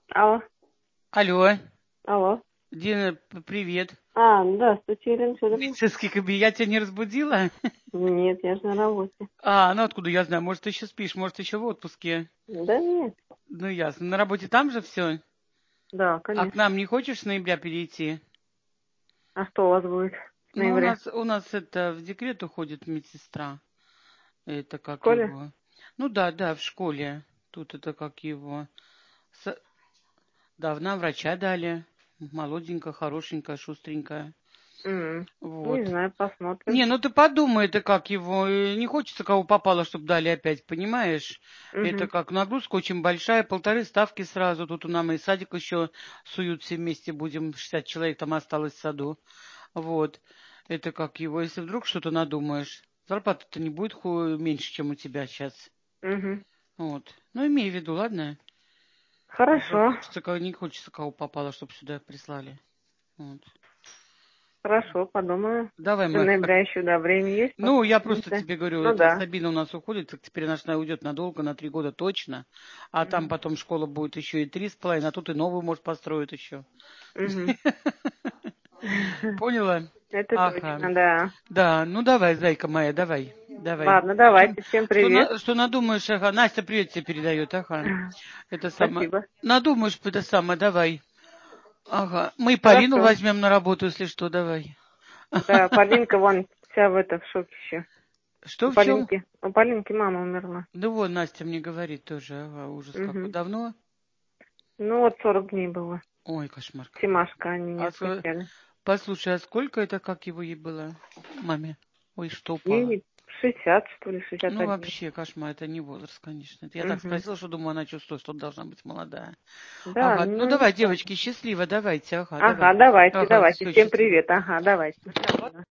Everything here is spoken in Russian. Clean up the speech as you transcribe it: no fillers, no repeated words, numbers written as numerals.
Алло, Алло, алло. Дина, привет. Здравствуйте, Ирина Федоровна. Медицинский кабинет, я тебя не разбудила? Нет, я же на работе. Ну откуда я знаю, может, ты еще спишь, может, еще в отпуске. Да нет. Ну, ясно. На работе там же все? Да, А к конечно. нам не хочешь с ноября перейти? А что у вас будет в Ну, у ноябре? нас, у нас это в декрет уходит медсестра. Это В как школе? его? Ну да, да, в школе. Тут это как его? С- Давно врача дали. Молоденькая, хорошенькая, шустренькая. Не Вот. знаю, посмотрим. Не, ну ты подумай, это как его, не хочется кого попало, чтобы дали опять, понимаешь? Это Угу. как нагрузка очень большая, 1,5 ставки сразу. Тут у нас и садик еще суют все вместе будем, 60 человек там осталось в саду. Вот. Это как его, если вдруг что-то надумаешь, зарплата-то не будет меньше, чем у тебя сейчас. Угу. Вот. Ну, имей в виду, ладно? Хорошо. Не хочется кого попало, чтобы сюда прислали. Вот. Хорошо, подумаю. Давай, До мы ноября еще, да, время есть, Ну, я посмотрим. просто тебе говорю, Ну это да. Сабина у нас уходит, так теперь она уйдет надолго, на 3 года точно. А там Угу. потом школа будет еще и 3,5, а тут и новую, может, построить еще. Угу. Поняла? Это Ага. точно, да. Да, ну давай, зайка моя, давай. Давай. Ладно, давайте. Всем привет. Что надумаешь, ага. Настя привет тебе передает, ага. Это самое. Спасибо. Надумаешь, это самое, давай. Ага. Мы и Полину Хорошо. возьмем на работу, если что, давай. Да, Полинка вон вся в шоке еще. Что У в чем? Полинки мама умерла. Да вот, Настя мне говорит тоже, ага, ужас какой. Угу. Давно? Ну вот 40 дней было. Ой, кошмар какой. Семашка они не А отпустили. послушай, а сколько это, как его ей было, маме? Ой, что упало? Ей 60, что ли, Ну, 61. вообще, кошмар, это не возраст, конечно. Это я так Угу. спросила, что думаю, она чувствует, что должна быть молодая. Да, Ага, ну ну давай, ничего. девочки, счастливо, давайте, ага, Ага, давай. давайте, Ага, давайте. все, Всем счастливо. привет. Ага, давайте.